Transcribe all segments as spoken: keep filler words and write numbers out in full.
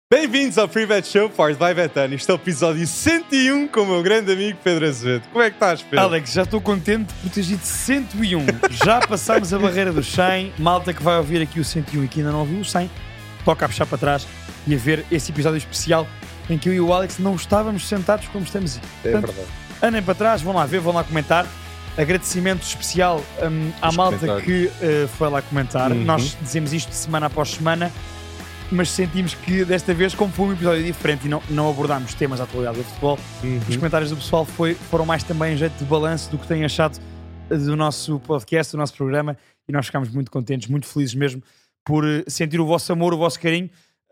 Bem-vindos ao Free Bet Show, Powered by Betano. Este é o episódio cento e um com o meu grande amigo Pedro Azevedo. Como é que estás, Pedro? Alex, já estou contente por teres dito cento e um. Já passámos a barreira dos cem. Malta que vai ouvir aqui o cento e um e que ainda não ouviu o cem, toca a puxar para trás e a ver esse episódio especial em que eu e o Alex não estávamos sentados como estamos aqui. É Portanto, verdade. Andem para trás, vão lá ver, vão lá comentar. Agradecimento especial um, à Os malta que uh, foi lá comentar. Uhum. Nós dizemos isto semana após semana, mas sentimos que desta vez, como foi um episódio diferente e não, não abordámos temas da atualidade do futebol, Uhum. os comentários do pessoal foi, foram mais também em jeito de balanço do que têm achado do nosso podcast, do nosso programa, e nós ficámos muito contentes, muito felizes mesmo por uh, sentir o vosso amor, o vosso carinho,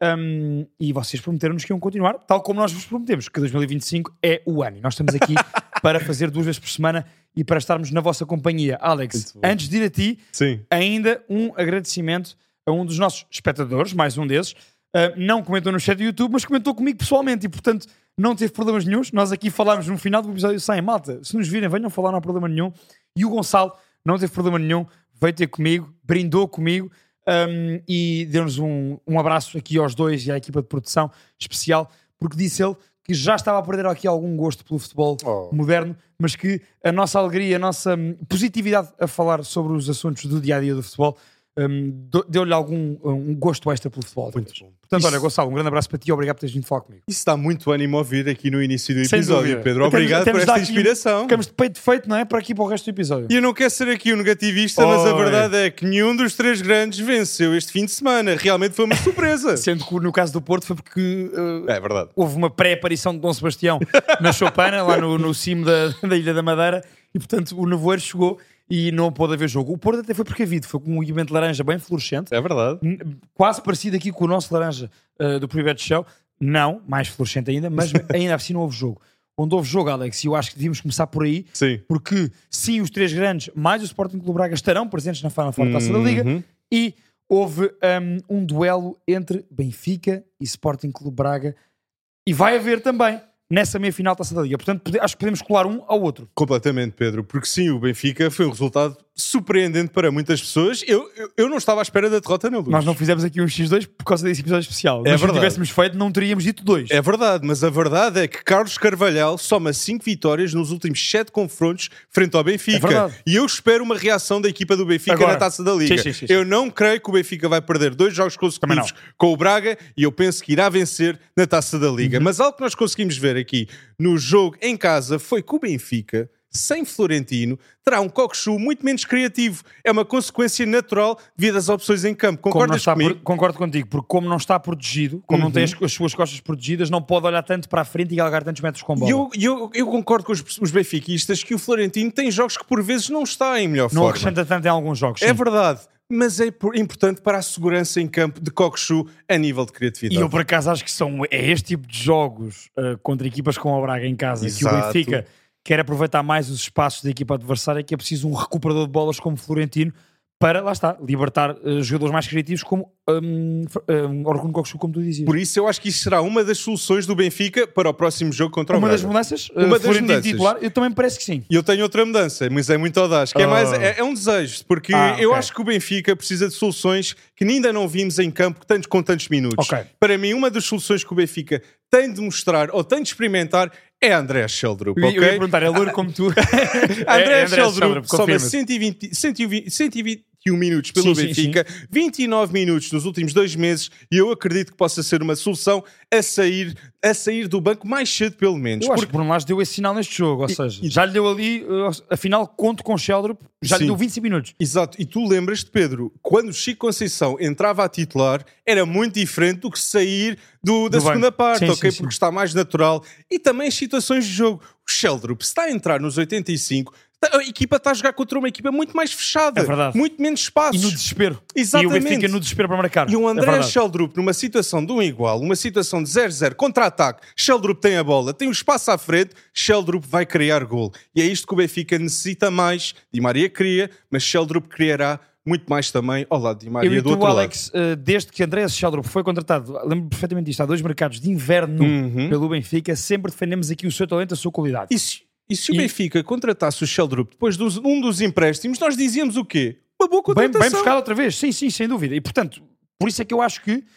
um, e vocês prometeram-nos que iam continuar, tal como nós vos prometemos, que dois mil e vinte e cinco é o ano, e nós estamos aqui para fazer duas vezes por semana e para estarmos na vossa companhia. Alex, antes de ir a ti, Sim. ainda um agradecimento a um dos nossos espectadores, mais um desses, uh, não comentou no chat do YouTube, mas comentou comigo pessoalmente e, portanto, não teve problemas nenhuns. Nós aqui falámos no final do episódio cem, malta, se nos virem, venham falar, não há problema nenhum. E o Gonçalo não teve problema nenhum, veio ter comigo, brindou comigo um, e deu-nos um, um abraço aqui aos dois e à equipa de produção especial, porque disse ele que já estava a perder aqui algum gosto pelo futebol Oh. moderno, mas que a nossa alegria, a nossa hum, positividade a falar sobre os assuntos do dia-a-dia do futebol Um, deu-lhe algum um gosto extra pelo futebol. Muito bom. Portanto, Isso- olha, Gonçalo, um grande abraço para ti e obrigado por teres vindo falar comigo. Isso dá muito ânimo a ouvir aqui no início do Sem episódio, dúvida. Pedro. Temos- Obrigado temos por de dar esta aqui- inspiração. Ficamos de peito feito, não é? Para aqui para o resto do episódio. E eu não quero ser aqui um negativista, mas a Oi. verdade é que nenhum dos três grandes venceu este fim de semana. Realmente foi uma surpresa. Sendo que no caso do Porto foi porque uh, É verdade. houve uma pré-aparição de Dom Sebastião na Chopana, lá no, no cimo da, da Ilha da Madeira, e portanto o nevoeiro chegou e não pôde haver jogo. O Porto até foi precavido, foi com um evento laranja bem fluorescente, É verdade. N- quase parecido aqui com o nosso laranja uh, do Private Show, não, mais fluorescente ainda, mas ainda assim não houve jogo. Onde houve jogo, Alex, e eu acho que devíamos começar por aí, Sim. porque sim, os três grandes, mais o Sporting Clube Braga, estarão presentes na Final Four Taça da Liga, Uhum. e houve um, um duelo entre Benfica e Sporting Clube Braga, e vai haver também nessa meia-final Taça da Liga. Portanto, pode- acho que podemos colar um ao outro. Completamente, Pedro, porque sim, o Benfica foi um resultado surpreendente para muitas pessoas. Eu, eu, eu não estava à espera da derrota na Luz. Nós não fizemos aqui um xis dois por causa desse episódio especial. É Mas se verdade. tivéssemos feito, não teríamos dito dois. É verdade, mas a verdade é que Carlos Carvalhal soma cinco vitórias nos últimos sete confrontos frente ao Benfica. É verdade. E eu espero uma reação da equipa do Benfica Agora. na Taça da Liga. Sim, sim, sim, sim. Eu não creio que o Benfica vai perder dois jogos Também consecutivos com o Braga e eu penso que irá vencer na Taça da Uhum. Liga. Mas algo que nós conseguimos ver aqui no jogo em casa foi que o Benfica, sem Florentino, terá um cockchu muito menos criativo. É uma consequência natural devido às opções em campo. Como não Concordas está comigo? por- concordo contigo, porque como não está protegido, como não tem as, as suas costas protegidas, não pode olhar tanto para a frente e galgar tantos metros com bola. E eu, e eu, eu concordo com os, os benfiquistas que o Florentino tem jogos que por vezes não está em melhor não forma. acrescenta tanto em alguns jogos. É sim. verdade, mas é por- importante para a segurança em campo de Cockchu a nível de E criatividade. eu, por acaso, acho que são, é este tipo de jogos uh, contra equipas com o Braga em casa que o Exato. Benfica quer aproveitar mais os espaços da equipa adversária, que é preciso um recuperador de bolas como Florentino para, lá está, libertar uh, jogadores mais criativos como um, um, Orkun Kokshu, como tu dizias. Por isso eu acho que isso será uma das soluções do Benfica para o próximo jogo contra Uma o das Braga. mudanças, uh, Uma das Florentino mudanças. titular, eu também me parece que sim. E eu tenho outra mudança, mas é muito audaz, que é, Oh. mais, é, é um desejo, porque Ah, eu ok. acho que o Benfica precisa de soluções que ainda não vimos em campo tanto, com tantos minutos. Ok. Para mim, uma das soluções que o Benfica tem de mostrar ou tem de experimentar é André Sheldrup, Eu, ok? eu ia perguntar, é louro como tu? André, É, é Sheldrup soma confirma-se. cento e vinte, cento e vinte, cento e vinte e um minutos pelo Sim, sim, Benfica, vinte e nove minutos nos últimos dois meses, e eu acredito que possa ser uma solução a sair, a sair do banco mais cedo, pelo menos. Eu acho Porque- que Bruno Lage deu esse sinal neste jogo, ou E- seja, e- já lhe deu ali, uh, afinal, conto com Sheldrup, já Sim. lhe deu vinte e cinco minutos. Exato, e tu lembras-te, Pedro, quando o Chico Conceição entrava a titular, era muito diferente do que sair do, da Do segunda banco. parte, Sim, ok? sim, Porque sim. está mais natural. E também as situações de jogo. O Sheldrup, se está a entrar nos oitenta e cinco, a equipa está a jogar contra uma equipa muito mais fechada, É verdade. muito menos espaços. E no desespero. Exatamente. E o Benfica no desespero para marcar. E o É André verdade. Sheldrup, numa situação de um igual, uma situação de zero zero, contra-ataque, Sheldrup tem a bola, tem o espaço à frente, Sheldrup vai criar gol. E é isto que o Benfica necessita mais. Di Maria cria, mas Sheldrup criará muito mais também ao lado de Di Maria Eu e do tu, outro Alex, uh, desde que André Sheldrup foi contratado, lembro perfeitamente disto, há dois mercados de inverno Uhum. pelo Benfica, sempre defendemos aqui o seu talento, a sua qualidade. lado. E se, e se o E- Benfica contratasse o Sheldrup depois de um dos empréstimos, nós dizíamos o quê? Uma boa Bem, contratação. bem buscado outra vez, sim, sim, sem dúvida. E portanto, por isso é que eu acho que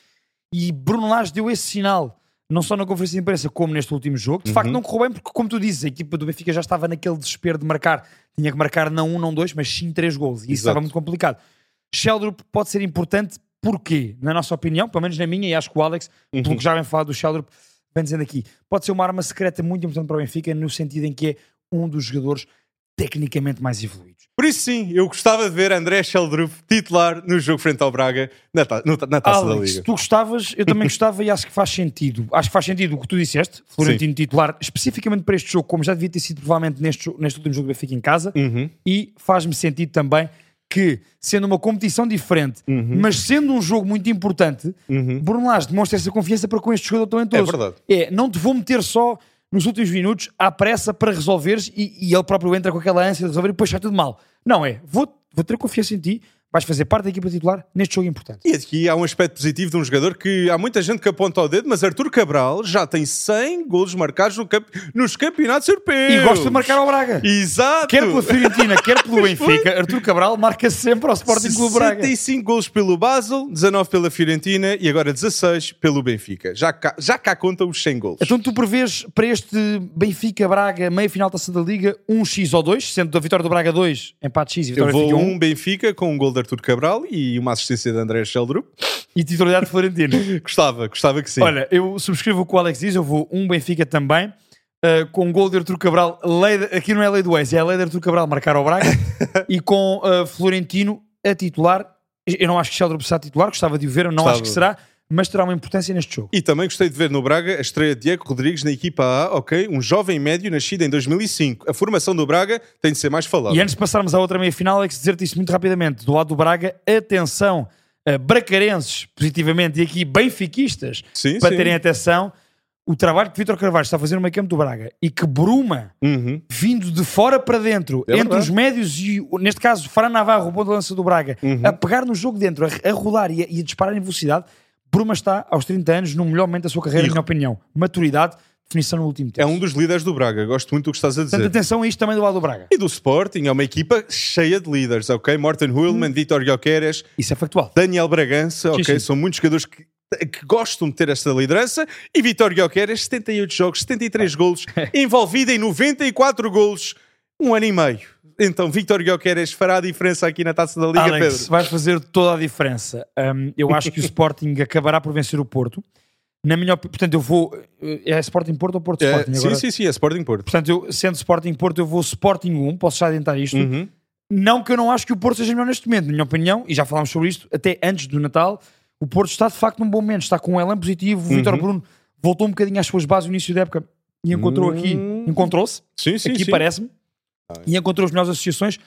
E Bruno Lage deu esse sinal, não só na conferência de imprensa como neste último jogo. De Uhum. facto não correu bem porque, como tu dizes, a equipa do Benfica já estava naquele desespero de marcar. Tinha que marcar não um, não dois, mas sim três gols. E isso Exato. estava muito complicado. Sheldrup pode ser importante, porquê? Na nossa opinião, pelo menos na minha, e acho que o Alex, Uhum. pelo que já vem falar do Sheldrup, vem dizendo aqui, pode ser uma arma secreta muito importante para o Benfica, no sentido em que é um dos jogadores tecnicamente mais evoluídos. Por isso sim, eu gostava de ver André Sheldrup titular no jogo frente ao Braga na, ta no, na Taça Alex, da Liga. tu gostavas, eu também gostava e acho que faz sentido. Acho que faz sentido o que tu disseste, Florentino titular, especificamente para este jogo, como já devia ter sido provavelmente neste, neste último jogo do Benfica em casa, Uhum. e faz-me sentido também que, sendo uma competição diferente, Uhum. mas sendo um jogo muito importante, Uhum. Bruno Lage demonstra essa confiança para com este jogador talentoso. É verdade. É, não te vou meter só nos últimos minutos à pressa para resolveres e, e ele próprio entra com aquela ânsia de resolver e depois sai tudo mal. Não é, vou, vou ter confiança em ti, vais fazer parte da equipa titular neste jogo importante. E aqui há um aspecto positivo de um jogador que há muita gente que aponta ao dedo, mas Artur Cabral já tem cem golos marcados no camp nos campeonatos europeus. E gosta de marcar ao Braga. Exato! Quer pela Fiorentina, quer pelo Benfica, Artur Cabral marca sempre ao Sporting Clube Braga. sessenta e cinco golos pelo Basel, dezanove pela Fiorentina e agora dezasseis pelo Benfica. Já cá, já cá conta os cem golos. Então tu prevês para este Benfica-Braga, meia-final Taça da Liga, um X ou dois, sendo a vitória do Braga dois, empate X e Eu vitória do vou Benfica um, um Benfica com um gol de Artur Cabral e uma assistência de André Sheldrup. e titularidade de Florentino. Gostava, gostava que sim. Olha, eu subscrevo o que o Alex diz, eu vou um Benfica também, uh, com um gol de Artur Cabral, lei de- aqui não é a lei do ex, é a lei de Artur Cabral marcar ao Braga, e com uh, Florentino a titular. Eu não acho que Sheldrup será titular, gostava de o ver, eu não Gostava. acho que será, mas terá uma importância neste jogo. E também gostei de ver no Braga a estreia de Diego Rodrigues na equipa A, ok? Um jovem médio nascido em dois mil e cinco. A formação do Braga tem de ser mais falada. E antes de passarmos à outra meia-final, Alex, dizer-te isto muito rapidamente. Do lado do Braga, atenção, uh, bracarenses, positivamente, e aqui benfiquistas, Sim, para sim. terem atenção, o trabalho que Vítor Carvalho está a fazer no meio campo do Braga e que Bruma, Uhum. vindo de fora para dentro, É entre verdade. os médios e, o- neste caso, Fran Navarro, o ponto de lança do Braga, Uhum. a pegar no jogo dentro, a, a rodar e a, e a disparar em velocidade, Bruma está, aos trinta anos, no melhor momento da sua carreira, E- na minha opinião. Maturidade, definição no último É tempo. um dos líderes do Braga. Gosto muito do que estás a dizer. Portanto, atenção a isto também do lado do Braga. E do Sporting, é uma equipa cheia de líderes, ok? Morten Huilman, Vítor Gyökeres, Isso é factual. Daniel Bragança, ok? sim. São muitos jogadores que, que gostam de ter esta liderança. E Vítor Gyökeres, setenta e oito jogos, setenta e três golos, envolvido em noventa e quatro golos, um ano e meio. Então, Vítor Gyökeres fará a diferença aqui na Taça da Liga, Alex, Pedro. vais fazer toda a diferença. Um, eu acho que o Sporting acabará por vencer o Porto. Na minha opinião, portanto, eu vou. É Sporting Porto ou Porto É, Sporting? sim, Agora, sim, sim, é Sporting Porto. Portanto, eu, sendo Sporting Porto, eu vou Sporting um. Posso já adiantar isto. Uhum. Não que eu não acho que o Porto seja melhor neste momento, na minha opinião, e já falámos sobre isto até antes do Natal. O Porto está de facto num bom momento, está com um elan positivo. O Vítor Uhum. Bruno voltou um bocadinho às suas bases no início da época e encontrou aqui, Hum. encontrou-se, Sim, sim, aqui sim. parece-me, e encontrou as melhores associações.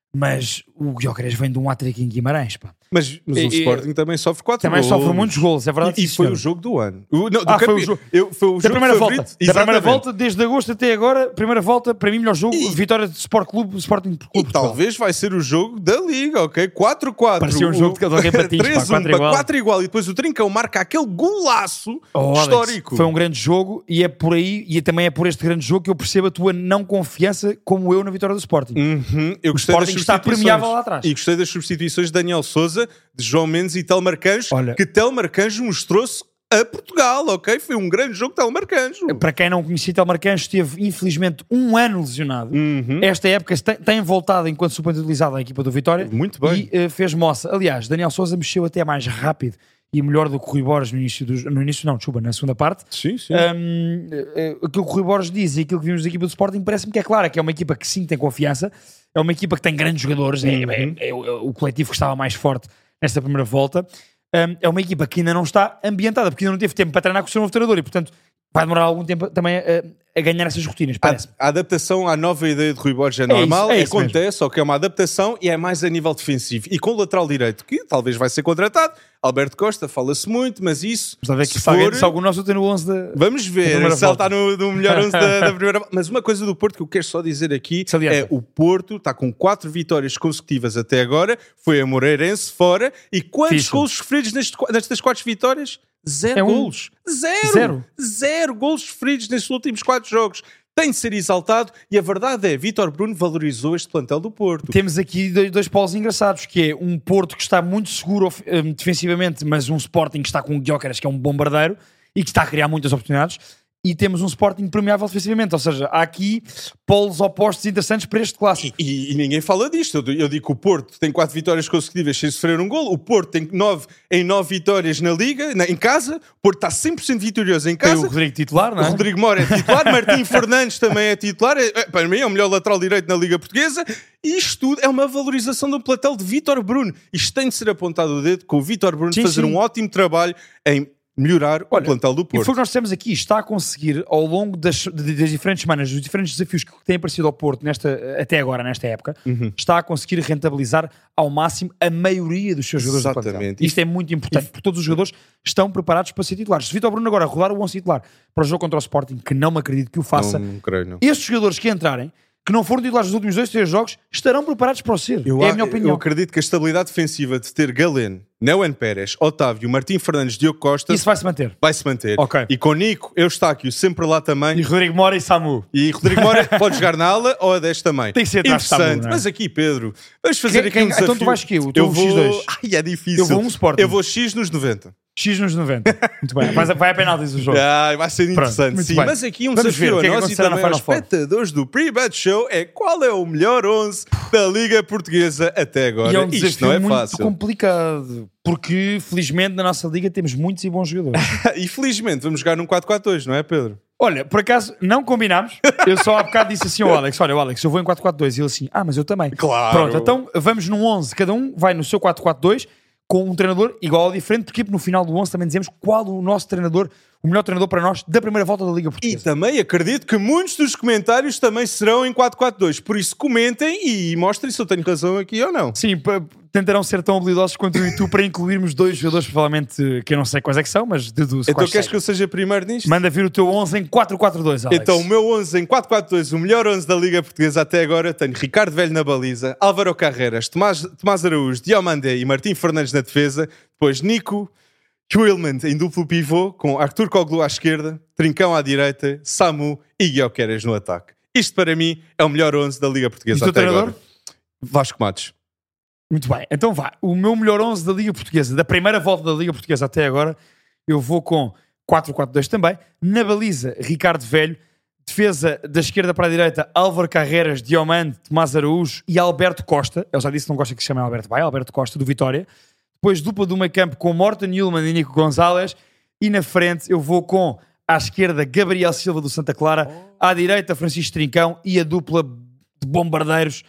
Mas o Gyökeres vem de um hat-trick em Guimarães, pá. Mas, mas o E- e- Sporting também sofre quatro Também golos. sofre muitos golos, é verdade. E, e sim, foi senhor. o jogo do ano. O, não, do Ah, foi campe- o jogo- eu- foi o Da jogo primeira favorito. volta, da primeira Exatamente. volta, desde agosto até agora, primeira volta, para mim, melhor jogo, E- vitória de Sport Clube, Sporting E Clube Portugal. talvez vai ser o jogo da Liga, ok? quatro a quatro. Parecia um jogo de alguém patins, pá, três a um quatro igual. quatro igual. E depois o Trincão marca aquele golaço Oh, Alex, histórico. foi um grande jogo e é por aí, e também é por este grande jogo que eu percebo a tua não confiança, como eu, na vitória do Sporting. Uhum. Eu gostei Sporting das está substituições. permeável lá atrás. E gostei das substituições de Daniel Souza, de João Mendes e Telmar Canjo, Olha- que Telmar Canjo mostrou-se a Portugal, ok? Foi um grande jogo de Telmar Canjo. Para quem não conhecia, Telmar Canjo esteve, infelizmente, um ano lesionado. Uhum. Esta época tem, tem voltado enquanto subutilizado a equipa do Vitória. Muito bem. E eh, fez moça. Aliás, Daniel Sousa mexeu até mais rápido e melhor do que o Rui Borges no início, do, no início não, desculpa, na segunda parte. Sim, sim. Um, eh, aquilo que o Rui Borges diz e aquilo que vimos da equipa do Sporting parece-me que é claro, que é uma equipa que sim tem confiança, é uma equipa que tem grandes jogadores, é, Uhum. é- é o, é o coletivo que estava mais forte nesta primeira volta. Um, é uma equipa que ainda não está ambientada, porque ainda não teve tempo para treinar com o seu novo treinador e, portanto, vai demorar algum tempo também a, a ganhar essas rotinas, parece. A, a adaptação à nova ideia de Rui Borges é normal, isso, é isso acontece, só que é uma adaptação e é mais a nível defensivo. E com o lateral direito, que talvez vai ser contratado, Alberto Costa, fala-se muito, mas isso, Vamos lá ver se que se, alguém, for, se algum nosso tem no onze da... vamos da ver primeira se ele volta. está no, no melhor onze da, da primeira volta. Mas uma coisa do Porto que eu quero só dizer aqui Salienta. é o Porto está com quatro vitórias consecutivas até agora, foi a Moreirense fora, e quantos Fixe. golos sofridos nestes, nestas quatro vitórias? Zero É um. golos. Zero. Zero. Zero golos sofridos nestes últimos quatro jogos. tem de ser exaltado e a verdade é, Vítor Bruno valorizou este plantel do Porto. Temos aqui dois, dois polos engraçados, que é um Porto que está muito seguro um, defensivamente, mas um Sporting que está com o Gyökeres, que é um bombardeiro e que está a criar muitas oportunidades. E temos um Sporting permeável defensivamente, ou seja, há aqui polos opostos interessantes para este clássico. E, e, e ninguém fala disto. Eu, eu digo que o Porto tem quatro vitórias consecutivas sem sofrer um golo. O Porto tem nove em nove vitórias na Liga, na, em casa. O Porto está cem por cento vitorioso em casa. Tem o Rodrigo titular, não é? O Rodrigo Mora é titular, Martim Fernandes também é titular. É, é, para mim é o melhor lateral direito na Liga Portuguesa. E isto tudo é uma valorização do plantel de Vítor Bruno. Isto tem de ser apontado o dedo com o Vítor Bruno Sim, fazer sim. um ótimo trabalho em melhorar Olha, o plantel do E Porto. foi o que nós temos aqui, está a conseguir ao longo das, das diferentes semanas, dos diferentes desafios que têm aparecido ao Porto nesta, até agora, nesta época, Uhum. está a conseguir rentabilizar ao máximo a maioria dos seus jogadores do plantel. Exatamente. Isto é muito importante, porque todos os jogadores estão preparados para ser titulares. Se Vítor Bruno agora rodar o onze titular para o jogo contra o Sporting, que não me acredito que o faça, Não, não creio, não. estes jogadores que entrarem, que não foram titulares nos últimos dois, três jogos, estarão preparados para o ser. Eu, é a minha opinião. eu acredito que a estabilidade defensiva de ter Galeno, Neuen Pérez, Otávio, Martim Fernandes, Diogo Costa Isso vai se manter. vai se manter. Ok. E com Nico, Eustáquio sempre lá também. E Rodrigo Mora e Samu. E Rodrigo Mora pode jogar na ala ou a dez também. Tem que ser atrás de Samu, interessante. não é? Mas aqui, Pedro, vamos fazer Quem- aqui quem- um desafio. então tu vais que eu? Eu Eu vou vou... X dois. Ai, é difícil. Eu vou um Sporting. Eu vou X nos noventa. X nos noventa. Muito bem. Vai, vai a penaltis o jogo. Ai, vai ser interessante, muito sim. bem. Mas aqui um Vamos ver desafio o que é que a nós e acontecerá na também aos Final Four. espectadores do Pre-Bet Show é qual é o melhor onze da Liga Portuguesa até agora. E é um Isto desafio não é muito fácil. complicado. Porque, felizmente, na nossa liga temos muitos e bons jogadores. E felizmente vamos jogar num quatro quatro dois, não é, Pedro? Olha, por acaso, não combinámos. Eu só há bocado disse assim ao Alex: olha, o Alex, eu vou em quatro quatro dois. E ele assim: ah, mas eu também. Claro. Pronto, então vamos num onze. Cada um vai no seu quatro quatro dois com um treinador igual ou diferente, porque no final do onze também dizemos qual o nosso treinador, o melhor treinador para nós da primeira volta da Liga E Portuguesa. também acredito que muitos dos comentários também serão em quatro quatro dois. Por isso comentem e mostrem se eu tenho razão aqui ou não. Sim, pa- tentarão ser tão habilidosos quanto eu e tu para incluirmos dois jogadores, provavelmente, que eu não sei quais é que são, mas deduzo Então quais queres que sejam. eu seja primeiro nisto? Manda vir o teu onze em quatro quatro dois, Alex. Então, o meu onze em quatro quatro dois, o melhor onze da Liga Portuguesa até agora, tenho Ricardo Velho na baliza, Álvaro Carreras, Tomás, Tomás Araújo, Diomandé e Martim Fernandes na defesa, depois Nico, Willman em duplo pivô, com Arthur Koglu à esquerda, Trincão à direita, Samu e Gyökeres no ataque. Isto para mim é o melhor onze da Liga E o Portuguesa teu até treinador? agora. Vasco Matos. Muito bem, então vá. O meu melhor onze da Liga Portuguesa, da primeira volta da Liga Portuguesa até agora, eu vou com quatro quatro dois também. Na baliza, Ricardo Velho. Defesa da esquerda para a direita, Álvaro Carreras, Diomande, Tomás Araújo e Alberto Costa. Eu já disse que não gosto que se chame Alberto Baia, Alberto Costa, do Vitória. Depois dupla do meio campo com Morten Yulman e Nico Gonzalez. E na frente eu vou com, à esquerda, Gabriel Silva do Santa Clara. À direita, Francisco Trincão. E a dupla de bombardeiros,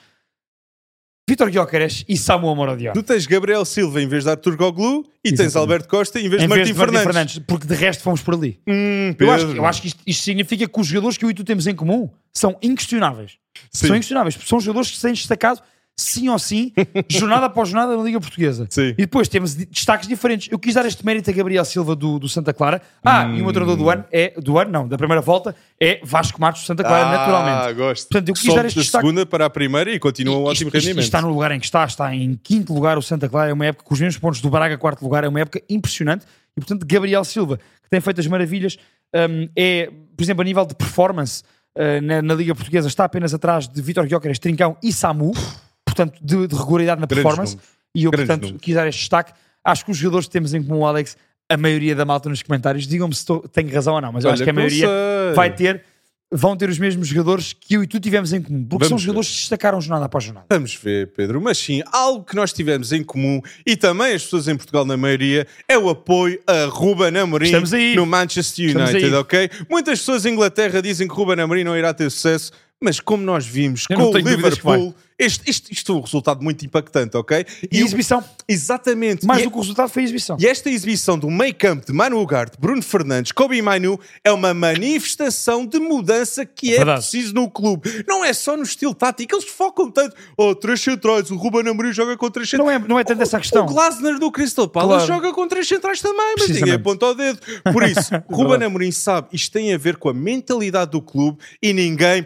Vítor Gyökeres e Samu Amorodion. Tu tens Gabriel Silva em vez de Arthur Koglu e tens Exatamente. Alberto Costa em vez de Em Martim vez de Martim Fernandes. Fernandes. Porque de resto fomos por ali. Hum, Eu acho, Pedro. eu acho que isto, isto significa que os jogadores que eu e tu temos em comum são inquestionáveis. Sim. São inquestionáveis. São jogadores que se têm destacado, sim ou sim, jornada após jornada na Liga Portuguesa. Sim. E depois temos de- destaques diferentes. Eu quis dar este mérito a Gabriel Silva do, do Santa Clara. Ah, e o meu treinador do ano é, do ano não, da primeira volta, é Vasco Matos do Santa Clara, Ah, naturalmente. gosto. Portanto, eu quis Sobe dar este da destaque. segunda para a primeira e continua um Isto- ótimo isto- isto rendimento. está no lugar em que está, está em quinto lugar o Santa Clara, é uma época com os mesmos pontos do Braga, quarto lugar, é uma época impressionante. E portanto, Gabriel Silva, que tem feito as maravilhas, hum, é, por exemplo, a nível de performance uh, na, na Liga Portuguesa, está apenas atrás de Vítor Gyökeres, Trincão e Samu, portanto, de, de regularidade na Grandes performance. números. E eu, Grandes portanto, números. quis dar este destaque. Acho que os jogadores que temos em comum, Alex, a maioria da malta nos comentários, digam-me se estou- tenho razão ou não, mas eu Olha, acho que a não maioria sei. vai ter, vão ter os mesmos jogadores que eu e tu tivemos em comum, porque Vamos são ver. jogadores que se destacaram jornada após jornada. Vamos ver, Pedro. Mas sim, algo que nós tivemos em comum e também as pessoas em Portugal, na maioria, é o apoio a Ruben Amorim Estamos aí. no Manchester Estamos United, aí. ok? Muitas pessoas em Inglaterra dizem que Ruben Amorim não irá ter sucesso, mas como nós vimos Eu com não o tenho dúvidas que vai. Liverpool, este, isto, isto é um resultado muito impactante, ok? E o- exibição, Exatamente. mais E- do que o resultado foi a exibição. E esta exibição do meio campo de Manu Ugarte, Bruno Fernandes, Kobe Mainu é uma manifestação de mudança que é Verdade. preciso no clube. Não é só no estilo tático, eles focam tanto. Oh, três centrais, o Ruben Amorim joga com três centrais. Não é, não é tanto essa a questão. O Glasner do Crystal Palace Claro. joga com três centrais também, mas ninguém Precisamente. aponta o dedo. Por isso, Ruben Amorim sabe, isto tem a ver com a mentalidade do clube e ninguém pode estar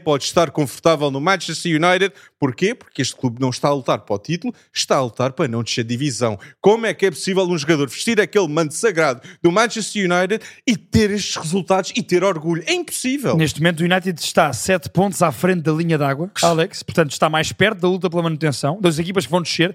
estar confortável no Manchester United. Porquê? Porque este clube não está a lutar para o título, está a lutar para não descer divisão. Como é que é possível um jogador vestir aquele manto sagrado do Manchester United e ter estes resultados e ter orgulho? É impossível. Neste momento o United está sete pontos à frente da linha d'água, Alex, portanto está mais perto da luta pela manutenção, das equipas que vão descer,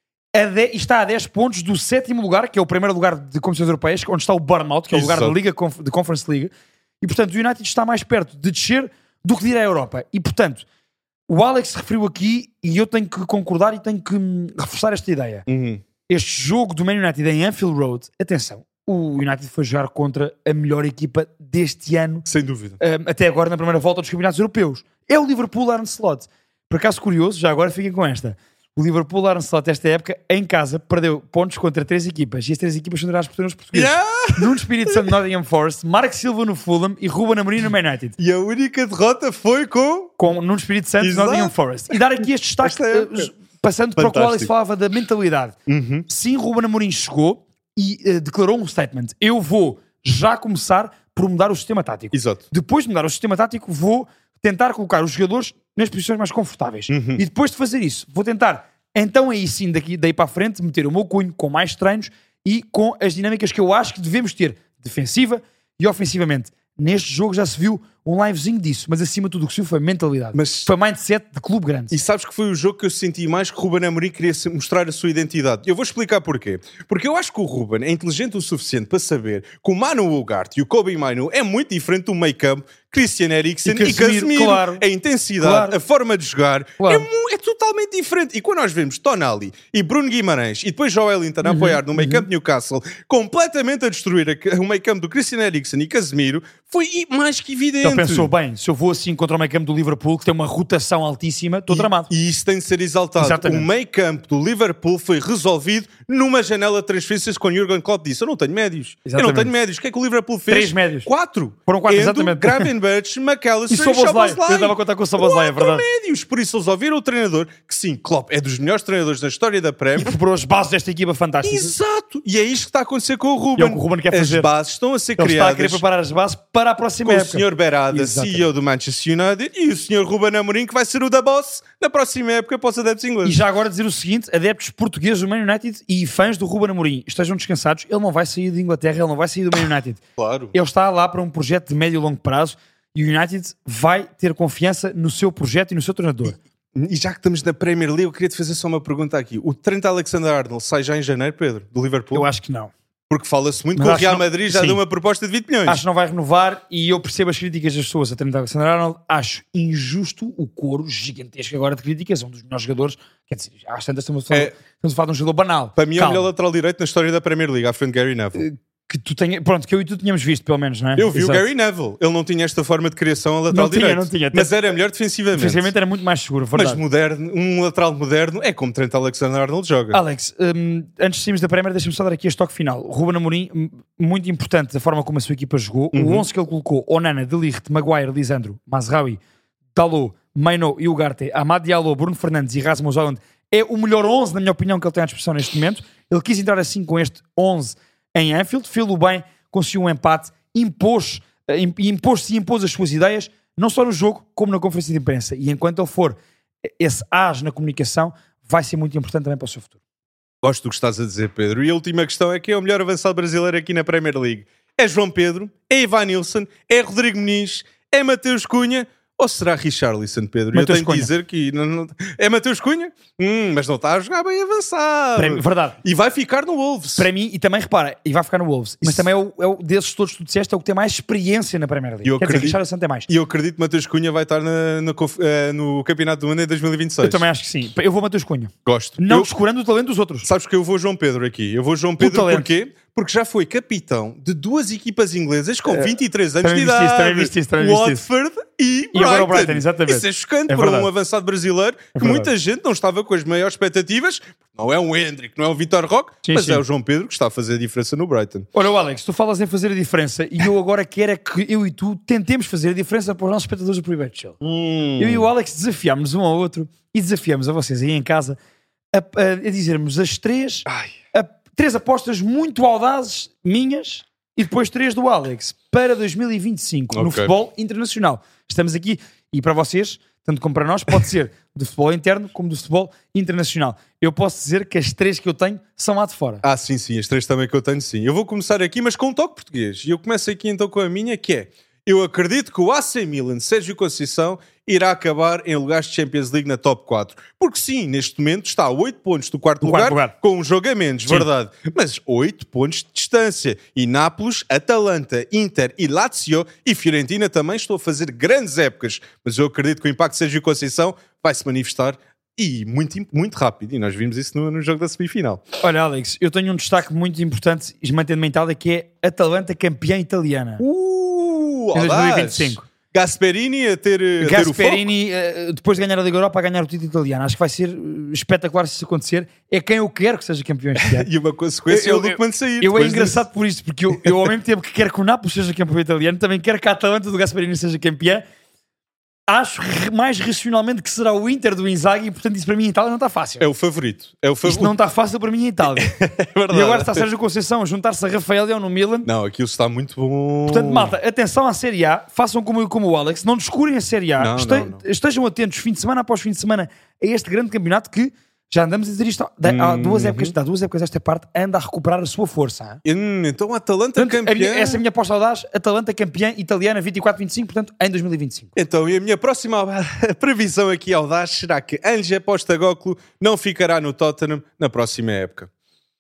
a de, e está a dez pontos do sétimo lugar, que é o primeiro lugar de competições europeias, onde está o Bournemouth, que é o lugar da Liga de Conference League, e portanto o United está mais perto de descer do que de ir à Europa. E portanto, o Alex referiu aqui, e eu tenho que concordar e tenho que hum, reforçar esta ideia. Uhum. Este jogo do Man United em Anfield Road, atenção, o United foi jogar contra a melhor equipa deste ano. Sem dúvida. Um, até agora na primeira volta dos campeonatos europeus. É o Liverpool Arne Slot. Por acaso curioso, já agora fiquem com esta. O Liverpool Arne Slot esta época, em casa, perdeu pontos contra três equipas. E as três equipas são lideradas por treinadores portugueses. Yeah! Nuno Espírito Santo no Nottingham Forest, Marco Silva no Fulham e Ruben Amorim no Man United. E a única derrota foi com... Com Nuno Espírito Santo no Nottingham Forest. E dar aqui este destaque, uh, passando para o que o Alex falava da mentalidade. Uhum. Sim, Ruben Amorim chegou e uh, declarou um statement. Eu vou já começar por mudar o sistema tático. Exato. Depois de mudar o sistema tático, vou tentar colocar os jogadores nas posições mais confortáveis. Uhum. E depois de fazer isso, vou tentar, então aí sim, daqui, daí para a frente, meter o meu cunho com mais treinos e com as dinâmicas que eu acho que devemos ter, defensiva e ofensivamente. Neste jogo já se viu um livezinho disso, mas acima de tudo o que se viu foi mentalidade. Mas... foi mindset de clube grande. E sabes que foi o jogo que eu senti mais que o Ruben Amorim queria mostrar a sua identidade. Eu vou explicar porquê. Porque eu acho que o Ruben é inteligente o suficiente para saber que o Manu Ugarte e o Kobe Mainoo é muito diferente do meio campo, Christian Eriksen e Casemiro. E Casemiro. Claro. A intensidade, claro. A forma de jogar claro. é, é totalmente diferente. E quando nós vemos Tonali e Bruno Guimarães e depois Joel Linton a apoiar uhum, no meio campo uhum. Newcastle, completamente a destruir a, o meio campo do Christian Eriksen e Casemiro, foi mais que evidente. Então pensou bem, se eu vou assim contra o meio campo do Liverpool, que tem uma rotação altíssima, estou tramado. E isso tem de ser exaltado. Exatamente. O meio campo do Liverpool foi resolvido numa janela de transferências quando Jurgen Klopp disse, eu não tenho médios. Exatamente. Eu não tenho médios. O que é que o Liverpool fez? Três médios. Quatro. Foram quatro, Endo, exatamente. Gravenberch, McAllister e Szoboszlai. Eu estava a contar com o Szoboszlai, é verdade. médios. Por isso eles ouviram o treinador, que sim, Klopp é dos melhores treinadores da história da Premier. E preparou as bases desta equipa fantástica. Exato. E é isto que está a acontecer com o Ruben. E é o que o Ruben quer fazer. As bases estão a ser Ele criadas. Está a querer preparar as bases para a próxima com época. O senhor Berada, exatamente. C E O do Manchester United, e o senhor Ruben Amorim, que vai ser o da boss na próxima época para os adeptos ingleses. E já agora dizer o seguinte, adeptos portugueses do Man United e fãs do Ruben Amorim, estejam descansados, ele não vai sair de Inglaterra, ele não vai sair do Man United. Claro. Ele está lá para um projeto de médio e longo prazo e o United vai ter confiança no seu projeto e no seu treinador. E, e já que estamos na Premier League, eu queria te fazer só uma pergunta aqui. O Trent Alexander-Arnold sai já em janeiro, Pedro, do Liverpool? Eu acho que não. Porque fala-se muito Mas que o Real não... Madrid já Sim. deu uma proposta de vinte milhões. Acho que não vai renovar e eu percebo as críticas das pessoas a Trent Alexander-Arnold. Acho injusto o coro gigantesco agora de críticas. É um dos melhores jogadores. Quer dizer, às tantas estamos a falar, é, estamos a falar de um jogador banal. Para mim é o Calma. melhor lateral direito na história da Premier League, à frente de Gary Neville. Que tu tenha, pronto, que eu e tu tínhamos visto, pelo menos, não é? Eu vi Exato. o Gary Neville. Ele não tinha esta forma de criação a lateral não tinha, direito. não tinha. Mas era melhor defensivamente. Defensivamente era muito mais seguro, verdade. Mas moderno, um lateral moderno é como Trent Alexander-Arnold joga. Alex, um, antes de sairmos da Premier, deixa-me só dar aqui este toque final. O Ruben Amorim, muito importante da forma como a sua equipa jogou. Uhum. O onze que ele colocou, Onana, De Ligt, Maguire, Lisandro, Mazraoui, Dalot, Mainoo e Ugarte, Amad Diallo, Bruno Fernandes e Rasmus Hojlund é o melhor onze, na minha opinião, que ele tem à disposição neste momento. Ele quis entrar assim com este onze em Anfield, fez-o bem, conseguiu um empate, impôs, impôs-se e impôs as suas ideias, não só no jogo, como na conferência de imprensa. E enquanto ele for esse as na comunicação, vai ser muito importante também para o seu futuro. Gosto do que estás a dizer, Pedro. E a última questão é: quem é o melhor avançado brasileiro aqui na Premier League? É João Pedro? É Ivan Nilsson? É Rodrigo Muniz? É Mateus Cunha? Ou será Richarlison, Pedro? Mateus eu tenho Cunha. de dizer que... Não, não... É Mateus Cunha? Hum, mas não está a jogar bem avançado. Para mim, verdade. E vai ficar no Wolves. Para mim, e também repara, e vai ficar no Wolves, mas Isso. também é o, é o desses todos que tu disseste, é o que tem mais experiência na Premier League. Eu Quer acredito, dizer, Richarlison tem mais. E eu acredito que Mateus Cunha vai estar na, na, uh, no Campeonato do Mundo em dois mil e vinte e seis. Eu também acho que sim. Eu vou Mateus Cunha. Gosto. Não eu... descurando o talento dos outros. Sabes que eu vou João Pedro aqui. Eu vou João Pedro porquê? Porque já foi capitão de duas equipas inglesas com vinte e três anos de idade. Também viste isso, também viste isso. Watford e Brighton. E agora o Brighton, exatamente. Isso é chocante É para verdade. um avançado brasileiro É que muita gente não estava com as maiores expectativas. Não é um Hendrick, não é um Vitor Roque, Sim, mas sim. é o João Pedro que está a fazer a diferença no Brighton. Olha, o Alex, tu falas em fazer a diferença e eu agora quero é que eu e tu tentemos fazer a diferença para os nossos espectadores do Private Show. Hum. Eu e o Alex desafiámos um ao outro e desafiamos a vocês aí em casa a, a, a dizermos as três, Ai. a, três apostas muito audazes minhas e depois três do Alex para dois mil e vinte e cinco no Ok. futebol internacional. Estamos aqui e para vocês tanto como para nós, pode ser do futebol interno como do futebol internacional. Eu posso dizer que as três que eu tenho são lá de fora. Ah, sim, sim, as três também que eu tenho, sim. Eu vou começar aqui, mas com um toque português. E eu começo aqui então com a minha, que é: eu acredito que o A C Milan, Sérgio Conceição, irá acabar em lugares de Champions League na top quatro. Porque sim, neste momento está a oito pontos do quarto, Do lugar, quarto lugar. com um jogo a menos, Sim. verdade. Mas oito pontos de distância. E Nápoles, Atalanta, Inter e Lazio e Fiorentina também estão a fazer grandes épocas. Mas eu acredito que o impacto de Sérgio Conceição vai se manifestar e muito, muito rápido. E nós vimos isso no, no jogo da semifinal. Olha, Alex, eu tenho um destaque muito importante, mantendo-me em Itália, que é Atalanta campeã italiana. Uh, Em dois mil e vinte e audaz. cinco. Gasperini a ter, a ter o foco. Gasperini, eh, depois de ganhar a Liga Europa, a ganhar o título italiano. Acho que vai ser eh, espetacular se isso acontecer. É quem eu quero que seja campeão este ano. E uma consequência Eu- é o Lukman sair. Eu é depois engraçado disso. por isto, porque eu, eu ao mesmo tempo que quero que o Nápoles seja campeão italiano, também quero que a Atalanta do Gasperini seja campeã. Acho re- mais racionalmente que será o Inter do Inzaghi, e portanto isso para mim em Itália não está fácil. É o favorito. É o Isto favorito. não está fácil para mim em Itália. É verdade. E agora está Sérgio Conceição a juntar-se a Rafael Leão no Milan. Não, aquilo está muito bom. Portanto, malta, atenção à Série A, façam como eu e como o Alex, não descurem a Série A, Não, este- não, não. estejam atentos fim de semana após fim de semana a este grande campeonato que já andamos a dizer isto há, há duas Uhum. épocas, há duas épocas esta parte, anda a recuperar a sua força. hein? Hum, Então a Atalanta Portanto, a campeã. minha- essa é a minha aposta audaz, Atalanta campeã italiana vinte e quatro vinte e cinco, portanto, em dois mil e vinte e cinco. Então, e a minha próxima previsão aqui audaz será que Ange Postecoglou não ficará no Tottenham na próxima época.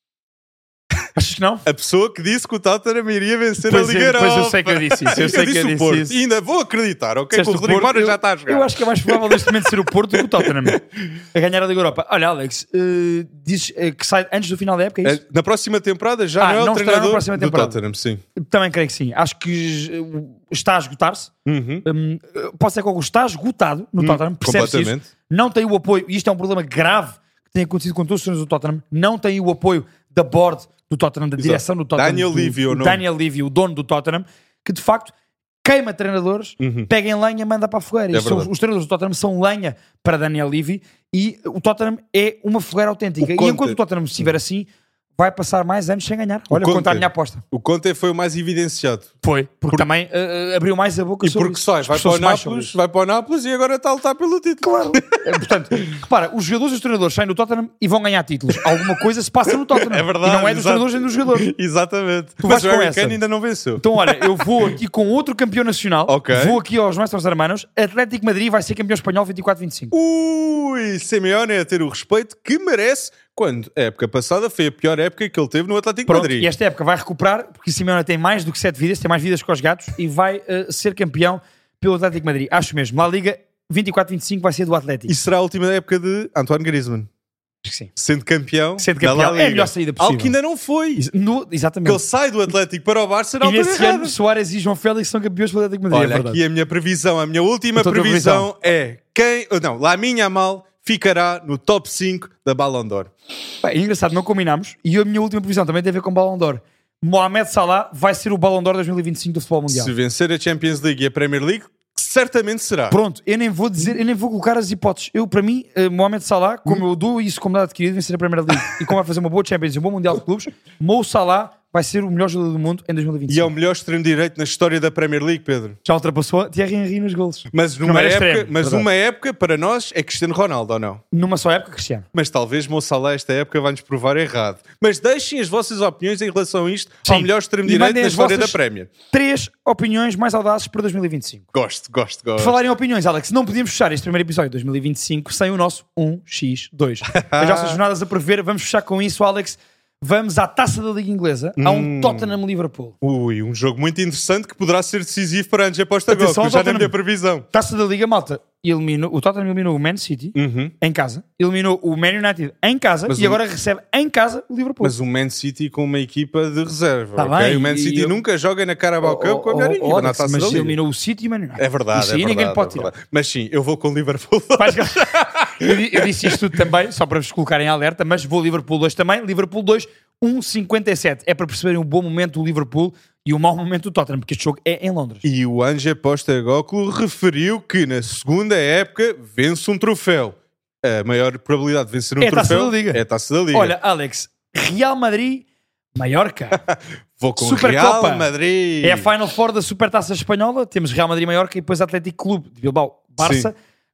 Achas que não? A pessoa que disse que o Tottenham iria vencer Pois a é, Liga Europa. pois eu sei que eu disse isso, eu sei que disse eu o disse Porto. isso. E ainda vou acreditar, ok? Que Disseste o o Rodrigo Porto, Mora eu- já está a jogar. Eu acho que é mais provável neste momento ser o Porto do que o Tottenham a ganhar a Liga Europa. Olha, Alex, eh, dizes eh, que sai antes do final da época, é isso? É, Na próxima temporada já Ah, não é não o estará na treinador próxima do temporada. Tottenham, sim. Também creio que sim. Acho que eh, está a esgotar-se. Uhum. Hum, pode ser que algo está esgotado no Tottenham, percebe-se isso. completamente. Não tem o apoio, e isto é um problema grave que tem acontecido com todos os treinadores do Tottenham, não tem o apoio da board do Tottenham, da Exato. direção do Tottenham, Daniel do, Levy, o do nome. Daniel Levy, o dono do Tottenham, que de facto queima treinadores, pega em lenha, manda para a fogueira. É E são- verdade. os treinadores do Tottenham são lenha para Daniel Levy e o Tottenham é uma fogueira autêntica. O E Conte- enquanto o Tottenham estiver assim, vai passar mais anos sem ganhar. Olha, Conte- contar a minha aposta. O Conte foi o mais evidenciado. Foi, porque também eh, eh, abriu mais a boca E sobre porque isso. sai, vai para o Expressou-se mais sobre Nápoles, isso. vai para o Nápoles e agora está a lutar pelo título. Claro. É, portanto, repara, os jogadores e os treinadores saem do Tottenham e vão ganhar títulos. Alguma coisa se passa no Tottenham. É verdade, E não é dos exato. treinadores nem dos jogadores. Exatamente. Tu Mas vais o com Harry essa. Kane ainda não venceu. Então, olha, eu vou aqui com outro campeão nacional. Ok. Vou aqui aos Nuestros Hermanos. Atlético Madrid vai ser campeão espanhol vinte e quatro vinte e cinco. Ui, Simeone a ter o respeito que merece, quando a época passada foi a pior época que ele teve no Atlético Pronto, Madrid. e esta época vai recuperar, porque o Simeone tem mais do que sete vidas, tem mais vidas que os gatos, e vai eh, ser campeão pelo Atlético Madrid. Acho mesmo. La Liga vinte e quatro vinte e cinco vai ser do Atlético. E será a última época de Antoine Griezmann, Acho que sim. sendo campeão, Sendo da La campeão. Liga. É a melhor saída possível. Algo que ainda não foi. Ex- no- Que exatamente. ele sai do Atlético para o Barça na E altura nesse errada. ano, Soares e João Félix são campeões pelo Atlético Madrid. Olha, é verdade. aqui a minha previsão, a minha última Então, a tua previsão é quem, não, Lamine Yamal ficará no top cinco da Ballon d'Or. Pá, é engraçado, não combinámos. E a minha última previsão também tem a ver com o Ballon d'Or. Mohamed Salah vai ser o Ballon d'Or dois mil e vinte e cinco do futebol mundial. Se vencer a Champions League e a Premier League, certamente será. Pronto, eu nem vou dizer, eu nem vou colocar as hipóteses. Eu, para mim, uh, Mohamed Salah, como eu dou isso como dado adquirido, vencer a Primeira League e como vai fazer uma boa Champions e um bom Mundial de Clubes, Mo Salah vai ser o melhor jogador do mundo em dois mil e vinte e E cinco. é o melhor extremo direito na história da Premier League, Pedro. Já ultrapassou Thierry Henry nos golos. Mas Não numa era época, extremo, mas verdade. numa época para nós é Cristiano Ronaldo ou não? Numa só época, Cristiano. Mas talvez Mo Salah esta época vai-nos provar errado. Mas deixem as vossas opiniões em relação a isto Sim. ao melhor extremo E direito mandem na as história vossas- da Premier. Três opiniões mais audazes para dois mil e vinte e cinco. Gosto, gosto, Por gosto. falar em opiniões, Alex, não podíamos fechar este primeiro episódio de dois mil e vinte e cinco sem o nosso um por dois. As nossas jornadas a prever, vamos fechar com isso, Alex. Vamos à Taça da Liga Inglesa, a um Tottenham-Liverpool. Ui, um jogo muito interessante que poderá ser decisivo para Ange Postecoglou, Atenção ao já na Tottenham. minha previsão. Taça da Liga, malta, eliminou, o Tottenham eliminou o Man City Uhum. em casa, eliminou o Man United em casa Mas e o- agora recebe em casa o Liverpool. Mas o Man City com uma equipa de reserva, Tá ok? bem, O Man e City eu- nunca joga na Carabao Oh, Cup com a melhor oh, equipa oh, na Alex, Taça mas da Liga. eliminou o City e o Man United. É verdade, Isso é aí verdade. ninguém pode é tirar. verdade. Mas sim, eu vou com o Liverpool. Vais- eu, di- eu disse isto tudo também, só para vos colocarem em alerta, mas vou Liverpool dois também. Liverpool dois, um cinquenta e sete. É para perceberem o bom momento do Liverpool e o mau momento do Tottenham, porque este jogo é em Londres. E o Ange Postecoglou referiu que na segunda época vence um troféu. A maior probabilidade de vencer um É a Taça troféu da Liga. é a Taça da Liga. Olha, Alex, Real Madrid, Mallorca. vou com o Supercopa. Real Madrid. É a Final Four da Supertaça Espanhola. Temos Real Madrid, Mallorca e depois Atlético Clube de Bilbao, Barça.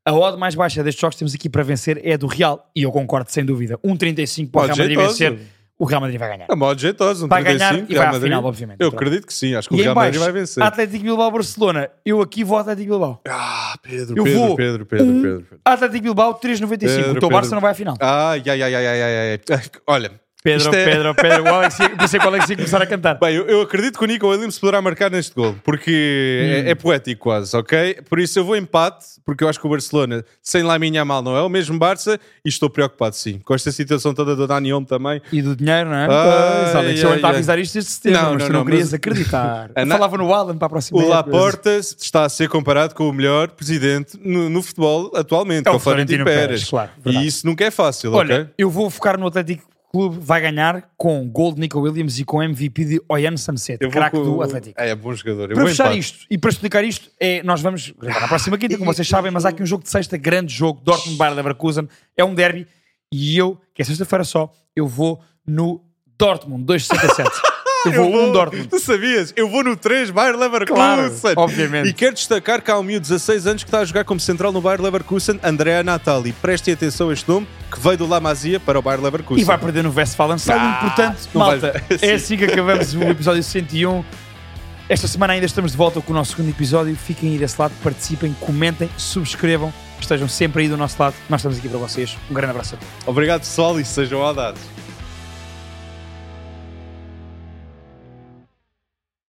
A odd mais baixa destes jogos que temos aqui para vencer é a do Real. E eu concordo, sem dúvida. um vírgula trinta e cinco para o Real Madrid vencer. O Real Madrid vai ganhar. É modo jeitoso, um vai trinta e cinco, ganhar e vai à final, obviamente. Eu acredito que sim, acho que e o Real baixo, Madrid vai vencer. Atlético Bilbao-Barcelona. Eu aqui vou Atlético Bilbao. Ah, Pedro, eu Pedro, vou Pedro, Pedro, um Pedro, Pedro. Atlético Bilbao três vírgula noventa e cinco. O teu Barça não vai à final. Ai, ai, ai, ai, ai, ai, ai. Olha... Pedro, é... Pedro, Pedro, o Alex, pensei que o Alex ia começar a cantar. Bem, eu, eu acredito que o Nico Williams poderá marcar neste gol, porque hum. é, é poético quase, ok? Por isso eu vou empate, porque eu acho que o Barcelona, sem Lamine Yamal, não é o mesmo Barça, e estou preocupado sim, com esta situação toda do Dani Olmo também. E do dinheiro, não é? Ai, pois, Alex, eu estava a avisar isto desde setembro, não, mas não, tu não, não querias mas... acreditar. Eu falava no Alan para a próxima O Laporta está a ser comparado com o melhor presidente no, no futebol atualmente, é com o o Florentino Pérez. Pérez claro, e isso nunca é fácil, Olha, ok? Eu vou focar no Atlético Clube, vai ganhar com gol de Nico Williams e com M V P de Oyan Samset, craque com... do Atlético. É, é bom jogador. Eu para fechar empate. isto e para explicar isto, é, nós vamos gravar na próxima quinta, como vocês sabem, mas há aqui um jogo de sexta, grande jogo, Dortmund-Bayer Leverkusen, é um derby, e eu, que é sexta-feira só, eu vou no Dortmund dois vírgula sessenta e sete. Eu vou, eu vou um Dortmund. Tu sabias? Eu vou no três, Bayer Leverkusen. Claro, obviamente. E quero destacar que há um miúdo de dezasseis anos que está a jogar como central no Bayer Leverkusen, Andrea Natali. Prestem atenção a este nome, que veio do La Masia para o Bayer Leverkusen. E vai perder no Westfalenstadion, ah, portanto, malta, vai... é assim que acabamos o episódio sessenta e um. Esta semana ainda estamos de volta com o nosso segundo episódio. Fiquem aí desse lado, participem, comentem, subscrevam, estejam sempre aí do nosso lado. Nós estamos aqui para vocês. Um grande abraço a todos. Obrigado, pessoal, e sejam audaces.